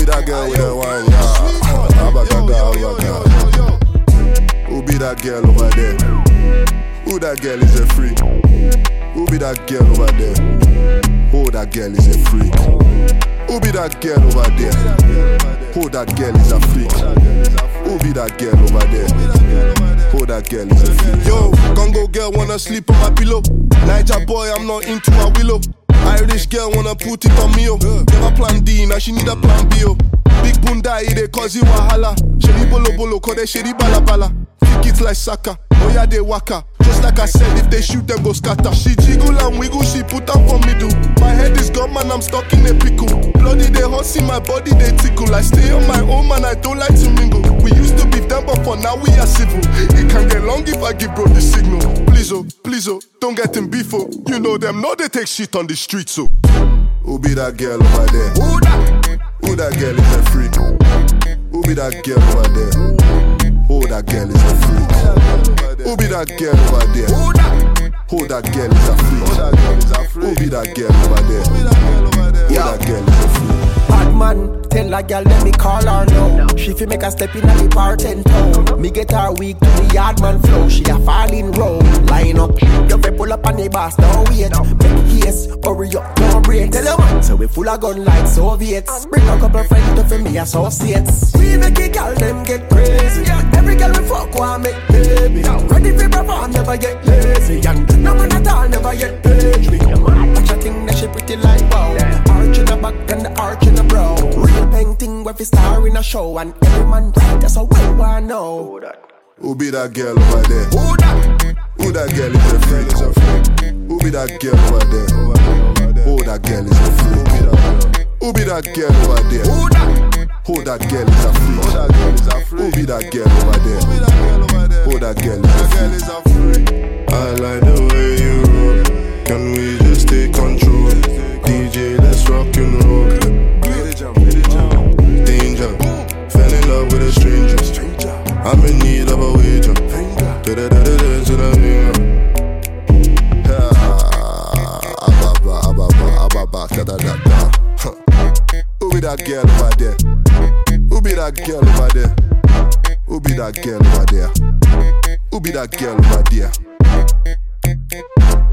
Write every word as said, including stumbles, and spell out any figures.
be that girl with that wine, yeah? Abagada, abagada. Who be that girl over there? Who that girl is a freak? Who be that girl over there? Oh, that girl is a freak. Who be that girl over there? Oh, that girl is a freak. Who be that girl over there? Oh, that girl is a freak. Yo, Congo girl wanna sleep on my pillow. Niger boy, I'm not into my willow. Irish girl wanna put it on me, oh. Never plan D, now she need a plan B, oh. Big bunda, they cause you wahala. Shady bolo bolo, cause they shady bala bala. Kick it like Saka, oh yeah, they waka. Just like I said, if they shoot them, go scatter. She jiggle and wiggle, she put up for middle. My head is gone, man, I'm stuck in a pickle. Bloody, they hot, see my body, they tickle. I stay on my own, man, I don't like to mingle. We used to be them, but for now we are civil. It can get long if I give bro the signal. Please, oh, please, oh, don't get in beef, oh. You know them, know they take shit on the street, so. Who be that girl over there? Who that? Who that girl is a freak? Who be that girl over there? Oh, that girl is a freak. Who be that girl over there? Who that? Oh, that girl is a freak. Who be that girl over there? Oh, that girl is a freak. Bad man, tell a girl let me call her now. She fi make a step in at the bar ten town. Me get her weak to the yard man flow. She a falling road. Line up, you fi pull up on the bus, don't wait. Make case, hurry up, don't break. Tell your man, so we full of gun like Soviets. Bring a couple friends to fi me associates. We make a girl them get crazy. Every girl we fuck want make baby. Ready fi perform, never get lazy. And no man at all never get paid. Watch a thing that she pretty like wow. Arch in the back and the arch in the brow. Real painting where we star in a show. And every man right, that's how we wanna know. Who be that girl over there? Who that? Who that girl is a freak? Who be that girl over there? Oh, that girl is a freak. Who be that girl over there? Who that? Oh, that girl is a freak. Who be that girl over there? Oh, that girl is a freak. I like the way you roll. Can we just take control? D J, let's rock and roll. Danger, fell in love with a stranger. I'm in need of a wager. Who be that girl over there? Who be that girl over there? Who be that girl over there? Who be that girl over there?